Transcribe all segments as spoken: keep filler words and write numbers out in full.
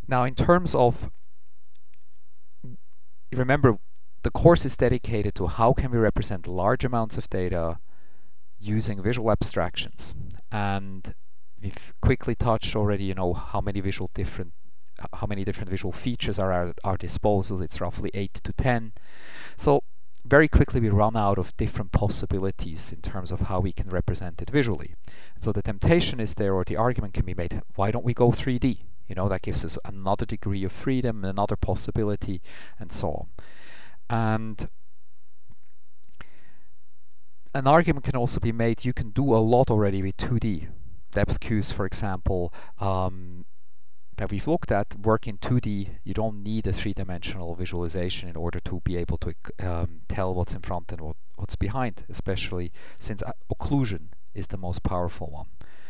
Now, in terms of, remember, the course is dedicated to how can we represent large amounts of data using visual abstractions. And we've quickly touched already, you know, how many visual different how many different visual features are at our disposal. It's roughly eight to ten. So very quickly we run out of different possibilities in terms of how we can represent it visually. So the temptation is there, or the argument can be made, why don't we go three D? You know, that gives us another degree of freedom, another possibility, and so on. And an argument can also be made, you can do a lot already with two D. Depth cues, for example, um, that we've looked at work in two D. You don't need a three-dimensional visualization in order to be able to um, tell what's in front and what, what's behind, especially since occlusion is the most powerful one.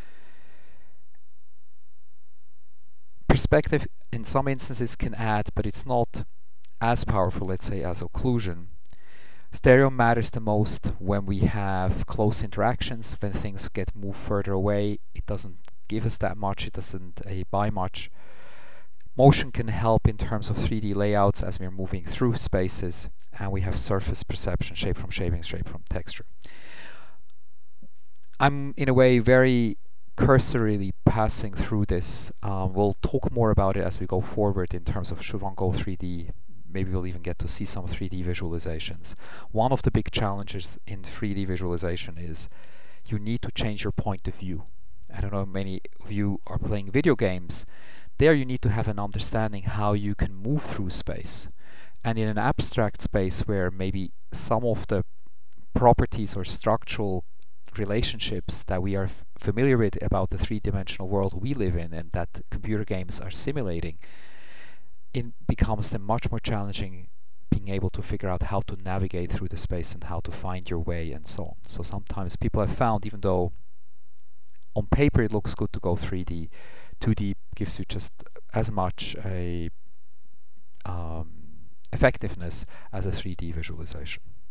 Perspective in some instances can add, but it's not as powerful, let's say, as occlusion. Stereo matters the most when we have close interactions, when things get moved further away. It doesn't give us that much, it doesn't uh, buy much. Motion can help in terms of three D layouts as we're moving through spaces, and we have surface perception, shape from shaping, shape from texture. I'm in a way very cursorily passing through this. Um, we'll talk more about it as we go forward in terms of should one go three D. Maybe we'll even get to see some three D visualizations. One of the big challenges in three D visualization is you need to change your point of view. I don't know how many of you are playing video games. There you need to have an understanding how you can move through space. And in an abstract space where maybe some of the properties or structural relationships that we are f- familiar with about the three-dimensional world we live in and that computer games are simulating, it becomes then much more challenging being able to figure out how to navigate through the space and how to find your way and so on. So sometimes people have found, even though on paper it looks good to go three D, two D gives you just as much a um, effectiveness as a three D visualization.